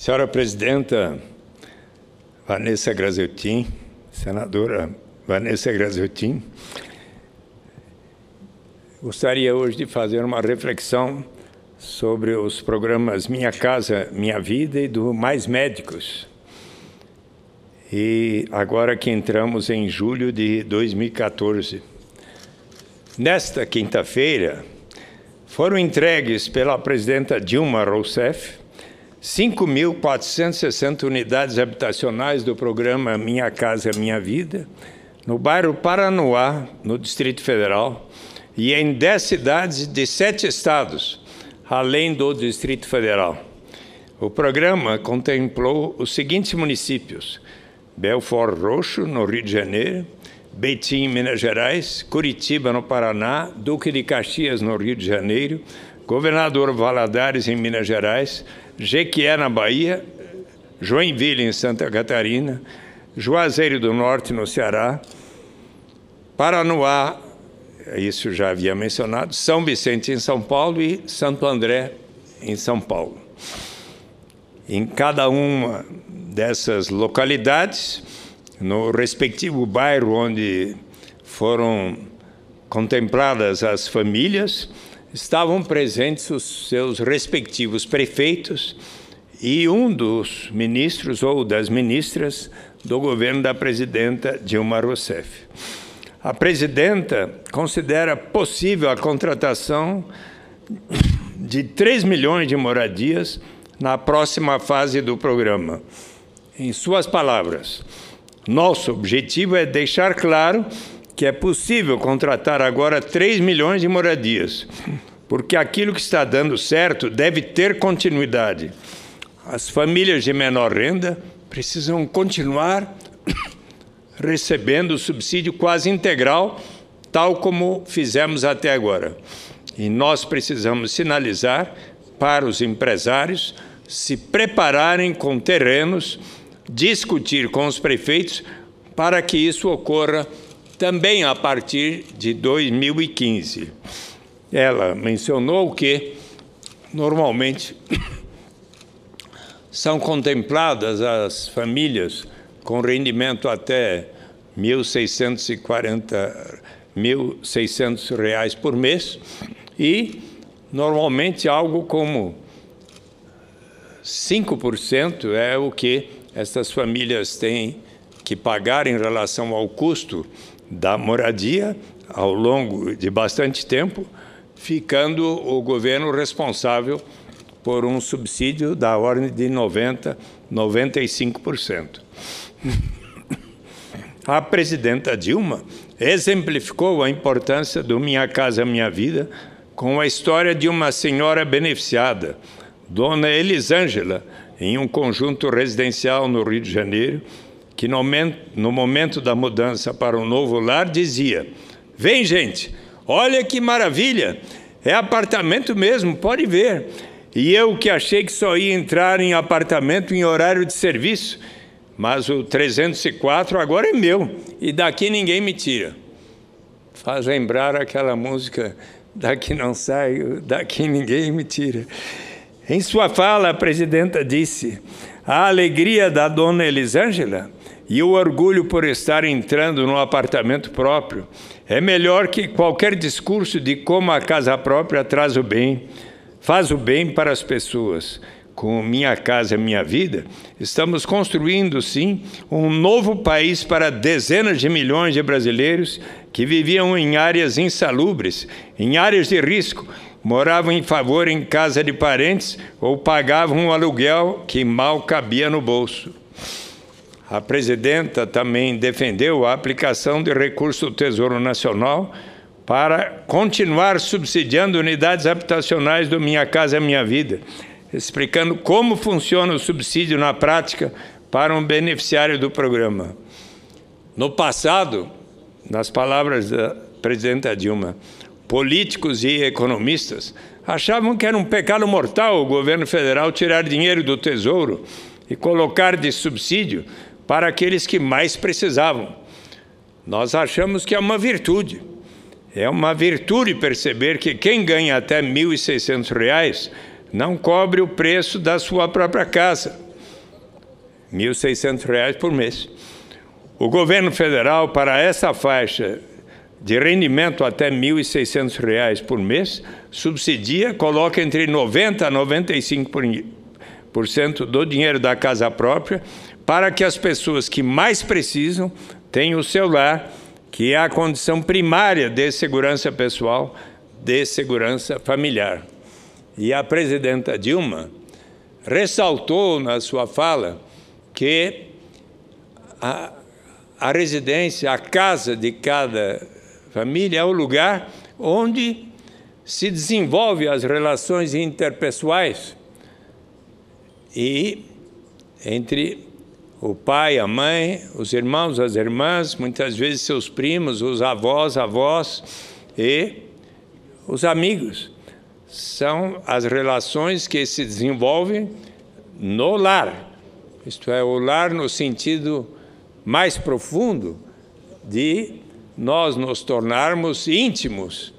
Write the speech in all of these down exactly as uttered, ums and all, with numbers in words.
Senhora Presidenta Vanessa Graziotin, Senadora Vanessa Graziotin, gostaria hoje de fazer uma reflexão sobre os programas Minha Casa, Minha Vida e do Mais Médicos. E agora que entramos em julho de dois mil e quatorze. Nesta quinta-feira, foram entregues pela presidenta Dilma Rousseff cinco mil quatrocentas e sessenta unidades habitacionais do programa Minha Casa Minha Vida, no bairro Paranoá, no Distrito Federal, e em dez cidades de sete estados, além do Distrito Federal. O programa contemplou os seguintes municípios: Belford Roxo, no Rio de Janeiro, Betim, Minas Gerais, Curitiba, no Paraná, Duque de Caxias, no Rio de Janeiro, Governador Valadares, em Minas Gerais, Jequié, na Bahia, Joinville, em Santa Catarina, Juazeiro do Norte, no Ceará, Paranoá, isso já havia mencionado, São Vicente, em São Paulo, e Santo André, em São Paulo. Em cada uma dessas localidades, no respectivo bairro onde foram contempladas as famílias, estavam presentes os seus respectivos prefeitos e um dos ministros ou das ministras do governo da presidenta Dilma Rousseff. A presidenta considera possível a contratação de três milhões de moradias na próxima fase do programa. Em suas palavras, nosso objetivo é deixar claro que é possível contratar agora três milhões de moradias, porque aquilo que está dando certo deve ter continuidade. As famílias de menor renda precisam continuar recebendo o subsídio quase integral, tal como fizemos até agora. E nós precisamos sinalizar para os empresários se prepararem com terrenos, discutir com os prefeitos para que isso ocorra também a partir de dois mil e quinze. Ela mencionou que, normalmente, são contempladas as famílias com rendimento até mil seiscentos e quarenta, mil e seiscentos reais por mês e, normalmente, algo como cinco por cento é o que essas famílias têm que pagar em relação ao custo da moradia ao longo de bastante tempo, ficando o governo responsável por um subsídio da ordem de noventa, noventa e cinco por cento. A presidenta Dilma exemplificou a importância do Minha Casa Minha Vida com a história de uma senhora beneficiada, Dona Elisângela, em um conjunto residencial no Rio de Janeiro, que no momento, no momento da mudança para um novo lar dizia: vem, gente, olha que maravilha, é apartamento mesmo, pode ver. E eu que achei que só ia entrar em apartamento em horário de serviço, mas o trezentos e quatro agora é meu, e daqui ninguém me tira. Faz lembrar aquela música, daqui não saio, daqui ninguém me tira. Em sua fala, a presidenta disse: a alegria da dona Elisângela e o orgulho por estar entrando no apartamento próprio é melhor que qualquer discurso de como a casa própria traz o bem, faz o bem para as pessoas. Com Minha Casa Minha Vida, estamos construindo, sim, um novo país para dezenas de milhões de brasileiros que viviam em áreas insalubres, em áreas de risco, moravam em favor em casa de parentes ou pagavam um aluguel que mal cabia no bolso. A presidenta também defendeu a aplicação de recursos do Tesouro Nacional para continuar subsidiando unidades habitacionais do Minha Casa Minha Vida, explicando como funciona o subsídio na prática para um beneficiário do programa. No passado, nas palavras da presidenta Dilma, políticos e economistas achavam que era um pecado mortal o governo federal tirar dinheiro do Tesouro e colocar de subsídio para aqueles que mais precisavam. Nós achamos que é uma virtude. É uma virtude perceber que quem ganha até mil e seiscentos reais não cobre o preço da sua própria casa. mil e seiscentos reais por mês. O governo federal, para essa faixa de rendimento até mil e seiscentos reais por mês, subsidia, coloca entre noventa por cento a noventa e cinco por cento do dinheiro da casa própria, para que as pessoas que mais precisam tenham o seu lar, que é a condição primária de segurança pessoal, de segurança familiar. E a presidenta Dilma ressaltou na sua fala que a, a residência, a casa de cada família é o lugar onde se desenvolvem as relações interpessoais e entre o pai, a mãe, os irmãos, as irmãs, muitas vezes seus primos, os avós, avós e os amigos. São as relações que se desenvolvem no lar, isto é, o lar no sentido mais profundo de nós nos tornarmos íntimos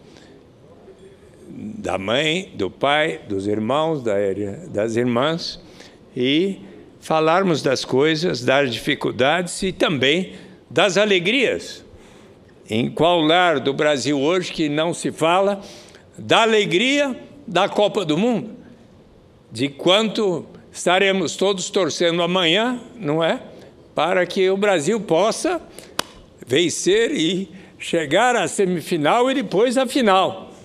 da mãe, do pai, dos irmãos, das irmãs, e falarmos das coisas, das dificuldades e também das alegrias. Em qual lar do Brasil hoje que não se fala da alegria da Copa do Mundo? De quanto estaremos todos torcendo amanhã, não é? Para que o Brasil possa vencer e chegar à semifinal e depois à final.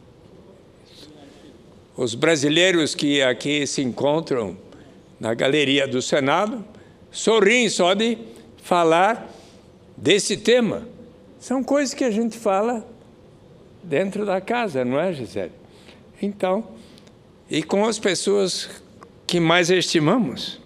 Os brasileiros que aqui se encontram na galeria do Senado sorriem só de falar desse tema. São coisas que a gente fala dentro da casa, não é, Gisele? Então, e com as pessoas que mais estimamos.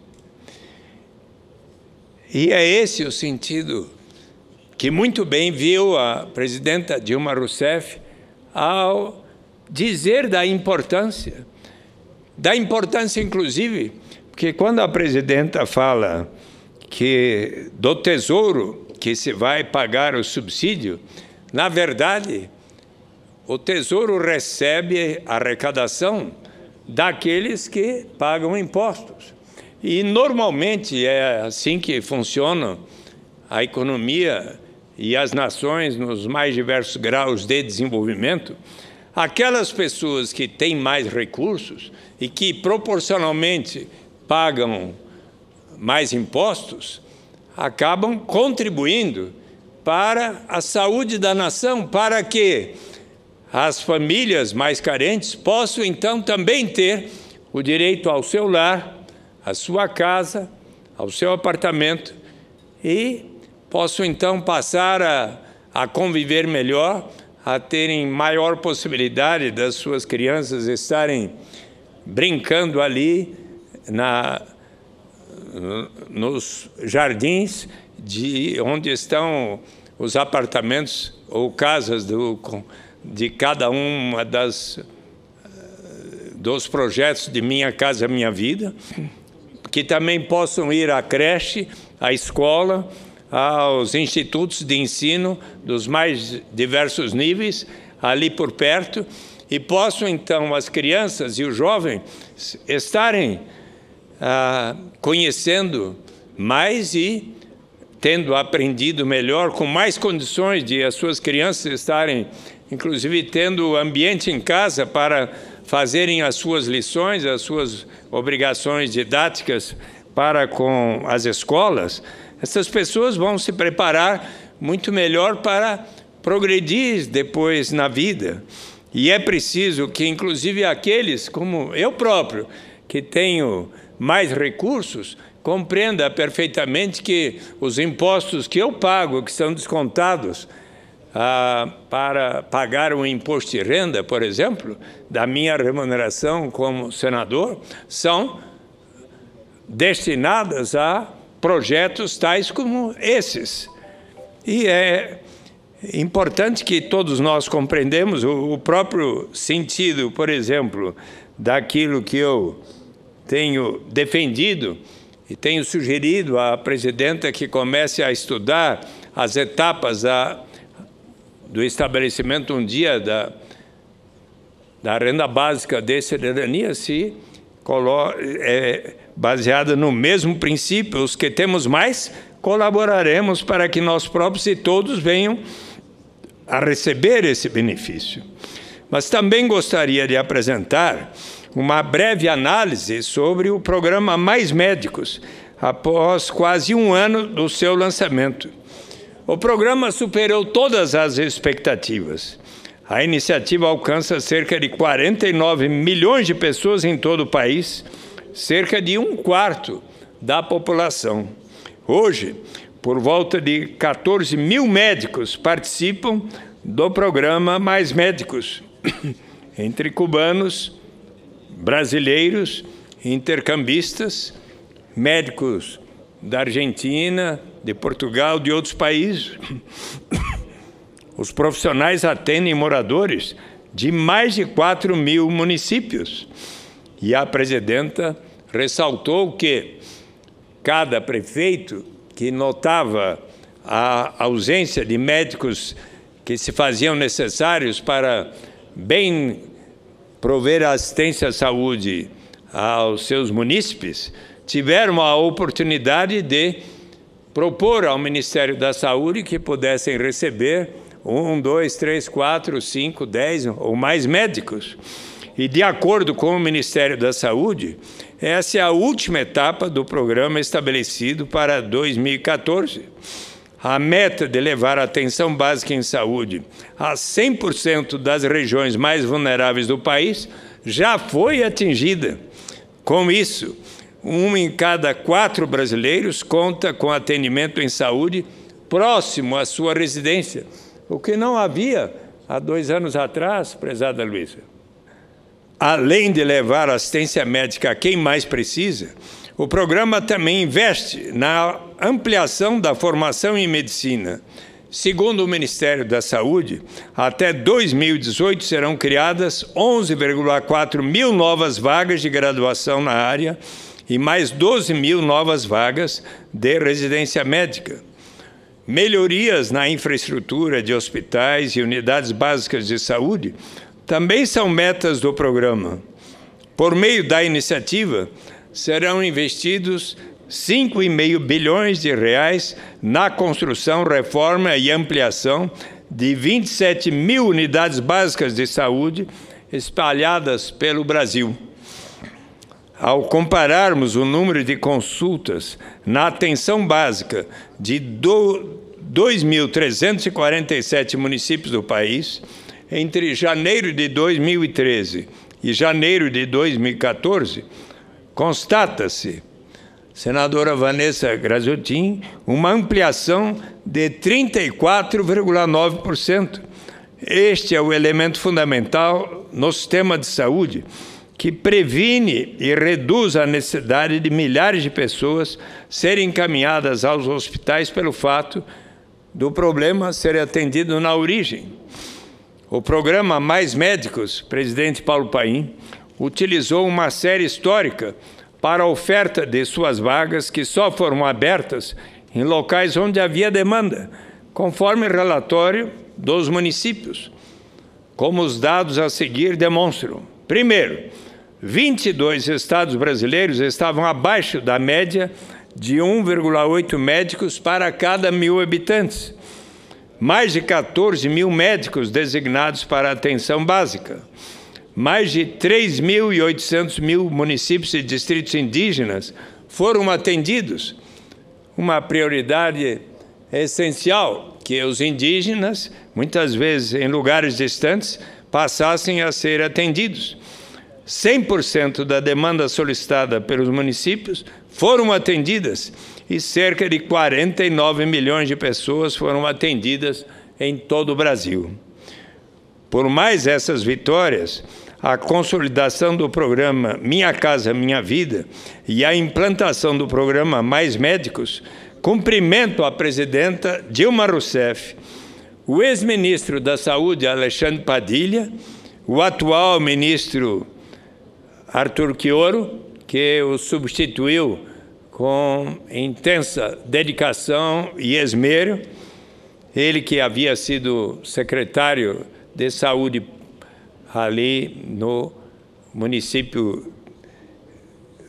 E é esse o sentido que muito bem viu a presidenta Dilma Rousseff ao dizer da importância, da importância inclusive, porque quando a presidenta fala que do tesouro que se vai pagar o subsídio, na verdade, o tesouro recebe a arrecadação daqueles que pagam impostos. E normalmente é assim que funciona a economia e as nações nos mais diversos graus de desenvolvimento. Aquelas pessoas que têm mais recursos e que proporcionalmente pagam mais impostos, acabam contribuindo para a saúde da nação, para que as famílias mais carentes possam então também ter o direito ao seu lar, à sua casa, ao seu apartamento e possam então passar a, a conviver melhor, a terem maior possibilidade das suas crianças estarem brincando ali na, nos jardins de onde estão os apartamentos ou casas do, de cada uma das dos projetos de Minha Casa Minha Vida, que também possam ir à creche, à escola, aos institutos de ensino dos mais diversos níveis, ali por perto, e possam, então, as crianças e os jovens estarem ah, conhecendo mais e tendo aprendido melhor, com mais condições de as suas crianças estarem, inclusive, tendo ambiente em casa para fazerem as suas lições, as suas obrigações didáticas para com as escolas. Essas pessoas vão se preparar muito melhor para progredir depois na vida. E é preciso que, inclusive, aqueles, como eu próprio, que tenho mais recursos, compreenda perfeitamente que os impostos que eu pago, que são descontados ah, para pagar um imposto de renda, por exemplo, da minha remuneração como senador, são destinadas a projetos tais como esses. E é importante que todos nós compreendamos o próprio sentido, por exemplo, daquilo que eu tenho defendido e tenho sugerido à presidenta que comece a estudar as etapas da, do estabelecimento um dia da, da renda básica de cidadania, se é baseada no mesmo princípio: os que temos mais, colaboraremos para que nós próprios e todos venham a receber esse benefício. Mas também gostaria de apresentar uma breve análise sobre o programa Mais Médicos, após quase um ano do seu lançamento. O programa superou todas as expectativas. A iniciativa alcança cerca de quarenta e nove milhões de pessoas em todo o país, cerca de um quarto da população. Hoje, por volta de quatorze mil médicos participam do programa Mais Médicos, entre cubanos, brasileiros, intercambistas, médicos da Argentina, de Portugal, de outros países. Os profissionais atendem moradores de mais de quatro mil municípios. E a presidenta ressaltou que cada prefeito que notava a ausência de médicos que se faziam necessários para bem prover assistência à saúde aos seus munícipes, tiveram a oportunidade de propor ao Ministério da Saúde que pudessem receber um, dois, três, quatro, cinco, dez ou mais médicos. E, de acordo com o Ministério da Saúde, essa é a última etapa do programa estabelecido para dois mil e quatorze. A meta de levar a atenção básica em saúde a cem por cento das regiões mais vulneráveis do país já foi atingida. Com isso, um em cada quatro brasileiros conta com atendimento em saúde próximo à sua residência, o que não havia há dois anos atrás, prezada Luísa. Além de levar assistência médica a quem mais precisa, o programa também investe na ampliação da formação em medicina. Segundo o Ministério da Saúde, até dois mil e dezoito serão criadas onze vírgula quatro mil novas vagas de graduação na área e mais doze mil novas vagas de residência médica. Melhorias na infraestrutura de hospitais e unidades básicas de saúde também são metas do programa. Por meio da iniciativa, serão investidos cinco vírgula cinco bilhões de reais na construção, reforma e ampliação de vinte e sete mil unidades básicas de saúde espalhadas pelo Brasil. Ao compararmos o número de consultas na atenção básica de dois mil trezentos e quarenta e sete municípios do país, entre janeiro de dois mil e treze e janeiro de dois mil e quatorze, constata-se, senadora Vanessa Graziotin, uma ampliação de trinta e quatro vírgula nove por cento. Este é o elemento fundamental no sistema de saúde que previne e reduz a necessidade de milhares de pessoas serem encaminhadas aos hospitais pelo fato do problema ser atendido na origem. O programa Mais Médicos, presidente Paulo Paim, utilizou uma série histórica para a oferta de suas vagas que só foram abertas em locais onde havia demanda, conforme relatório dos municípios, como os dados a seguir demonstram. Primeiro, vinte e dois estados brasileiros estavam abaixo da média de um vírgula oito médicos para cada mil habitantes. Mais de quatorze mil médicos designados para atenção básica. Mais de três milhões e oitocentos mil municípios e distritos indígenas foram atendidos. Uma prioridade essencial que os indígenas, muitas vezes em lugares distantes, passassem a ser atendidos. cem por cento da demanda solicitada pelos municípios foram atendidas e cerca de quarenta e nove milhões de pessoas foram atendidas em todo o Brasil. Por mais essas vitórias, a consolidação do programa Minha Casa Minha Vida e a implantação do programa Mais Médicos, cumprimento a presidenta Dilma Rousseff, o ex-ministro da Saúde Alexandre Padilha, o atual ministro Arthur Quioro, que o substituiu com intensa dedicação e esmero, ele que havia sido secretário de saúde ali no município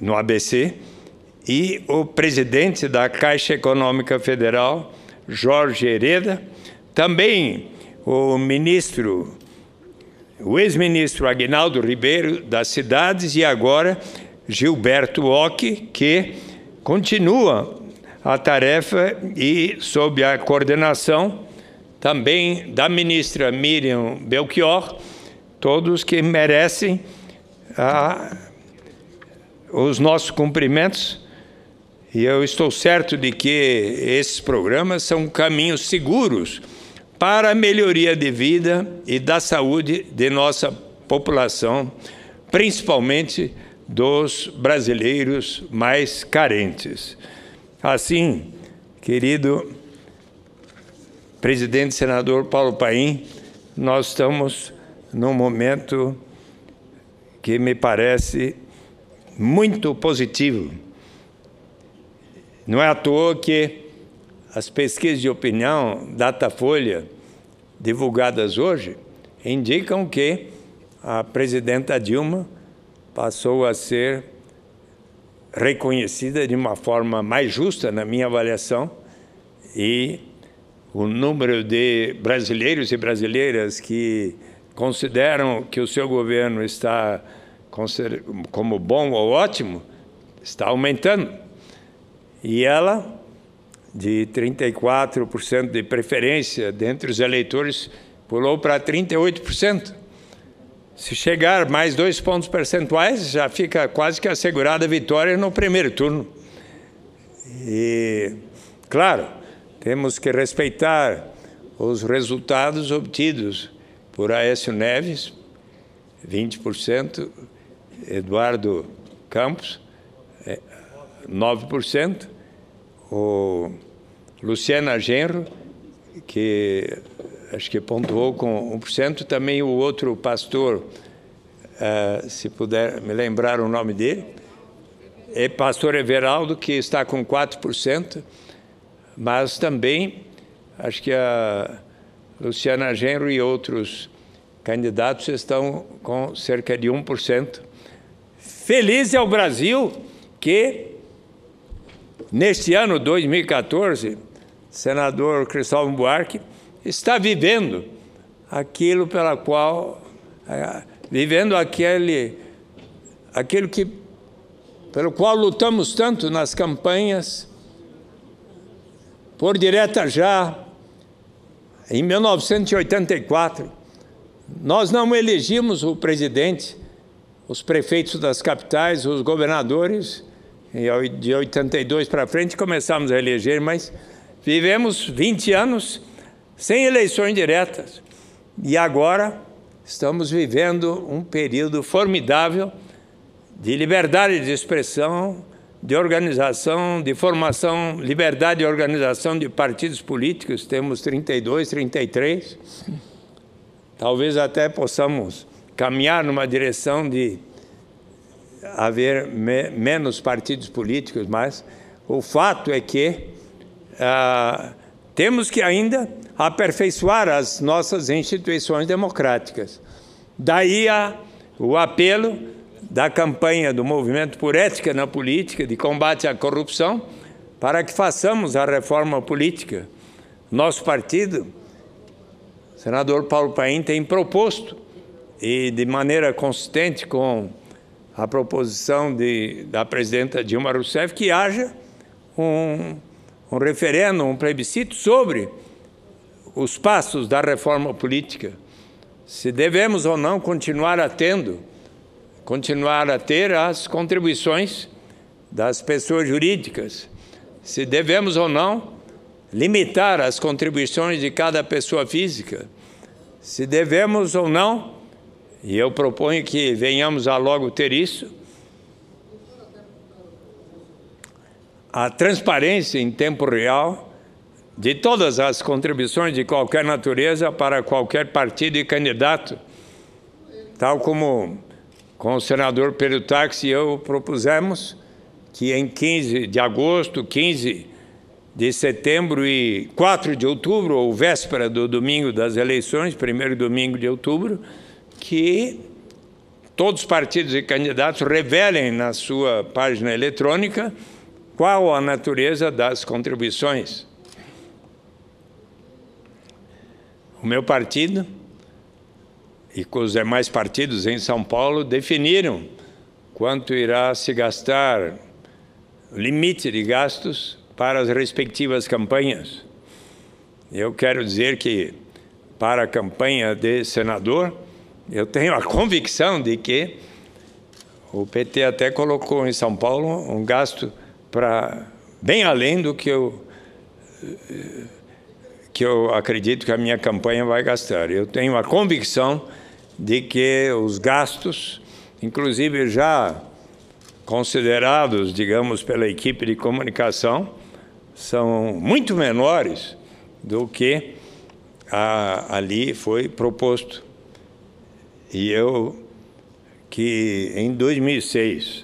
no A B C, e o presidente da Caixa Econômica Federal, Jorge Hereda, também o ministro, o ex-ministro Aguinaldo Ribeiro das Cidades e agora Gilberto Occhi, que continua a tarefa e sob a coordenação também da ministra Miriam Belchior, todos que merecem a, os nossos cumprimentos. E eu estou certo de que esses programas são caminhos seguros para a melhoria de vida e da saúde de nossa população, principalmente dos brasileiros mais carentes. Assim, querido presidente senador Paulo Paim, nós estamos num momento que me parece muito positivo. Não é à toa que as pesquisas de opinião Datafolha, divulgadas hoje, indicam que a presidenta Dilma passou a ser reconhecida de uma forma mais justa, na minha avaliação, e o número de brasileiros e brasileiras que consideram que o seu governo está como bom ou ótimo está aumentando. E ela, de trinta e quatro por cento de preferência dentre os eleitores, pulou para trinta e oito por cento. Se chegar mais dois pontos percentuais, já fica quase que assegurada a vitória no primeiro turno. E, claro, temos que respeitar os resultados obtidos por Aécio Neves, vinte por cento, Eduardo Campos, nove por cento, o Luciana Genro, que acho que pontuou com um por cento, também o outro pastor, uh, se puder me lembrar o nome dele, é pastor Everaldo, que está com quatro por cento, mas também acho que a Luciana Genro e outros candidatos estão com cerca de um por cento. Feliz é o Brasil que, neste ano dois mil e quatorze, senador Cristóvão Buarque está vivendo aquilo pela qual, vivendo aquele, aquilo que, pelo qual lutamos tanto nas campanhas, por direta já, em mil novecentos e oitenta e quatro, nós não elegimos o presidente, os prefeitos das capitais, os governadores, e de oitenta e dois para frente começamos a eleger, mas vivemos vinte anos sem eleições diretas. E agora estamos vivendo um período formidável de liberdade de expressão, de organização, de formação, liberdade de organização de partidos políticos. Temos trinta e dois, trinta e três. Talvez até possamos caminhar numa direção de haver me menos partidos políticos, mas o fato é que ah, temos que ainda aperfeiçoar as nossas instituições democráticas. Daí a, o apelo da campanha do Movimento por Ética na Política, de combate à corrupção, para que façamos a reforma política. Nosso partido, o senador Paulo Paim, tem proposto, e de maneira consistente com a proposição de, da presidenta Dilma Rousseff, que haja um, um referendo, um plebiscito sobre os passos da reforma política, se devemos ou não continuar a tendo, continuar a ter as contribuições das pessoas jurídicas, se devemos ou não limitar as contribuições de cada pessoa física, se devemos ou não, e eu proponho que venhamos a logo ter isso, a transparência em tempo real de todas as contribuições de qualquer natureza para qualquer partido e candidato, tal como com o senador Perutax e eu propusemos que em quinze de agosto, quinze de setembro e quatro de outubro, ou véspera do domingo das eleições, primeiro domingo de outubro, que todos os partidos e candidatos revelem na sua página eletrônica qual a natureza das contribuições. O meu partido e com os demais partidos em São Paulo definiram quanto irá se gastar, o limite de gastos para as respectivas campanhas. Eu quero dizer que, para a campanha de senador, eu tenho a convicção de que o P T até colocou em São Paulo um gasto para bem além do que eu, que eu acredito que a minha campanha vai gastar. Eu tenho a convicção de que os gastos, inclusive já considerados, digamos, pela equipe de comunicação, são muito menores do que a, ali foi proposto. E eu, que em dois mil e seis,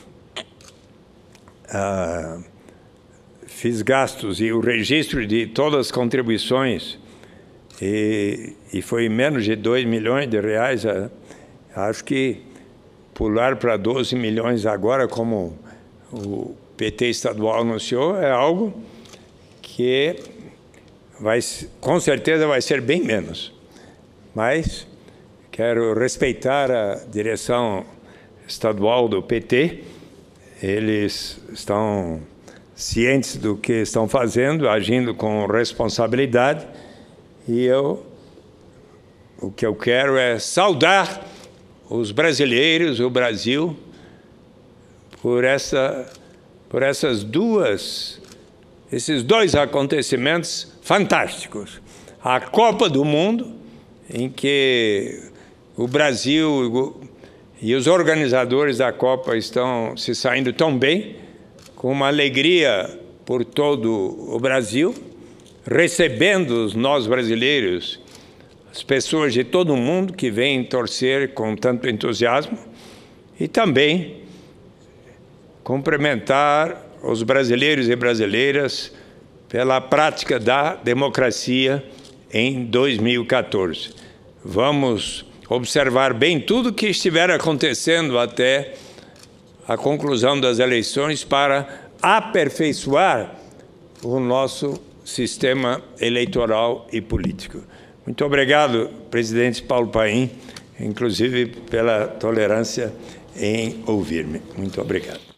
ah, fiz gastos e o registro de todas as contribuições, e, e foi menos de dois milhões de reais, ah, acho que pular para doze milhões agora, como o P T estadual anunciou, é algo que vai, com certeza vai ser bem menos. Mas quero respeitar a direção estadual do P T. Eles estão cientes do que estão fazendo, agindo com responsabilidade. E eu, o que eu quero é saudar os brasileiros, o Brasil, por essa, por essas duas, esses dois acontecimentos fantásticos. A Copa do Mundo, em que o Brasil e os organizadores da Copa estão se saindo tão bem, com uma alegria por todo o Brasil, recebendo nós brasileiros, as pessoas de todo o mundo que vêm torcer com tanto entusiasmo, e também cumprimentar os brasileiros e brasileiras pela prática da democracia em dois mil e quatorze. Vamos observar bem tudo o que estiver acontecendo até a conclusão das eleições para aperfeiçoar o nosso sistema eleitoral e político. Muito obrigado, presidente Paulo Paim, inclusive pela tolerância em ouvir-me. Muito obrigado.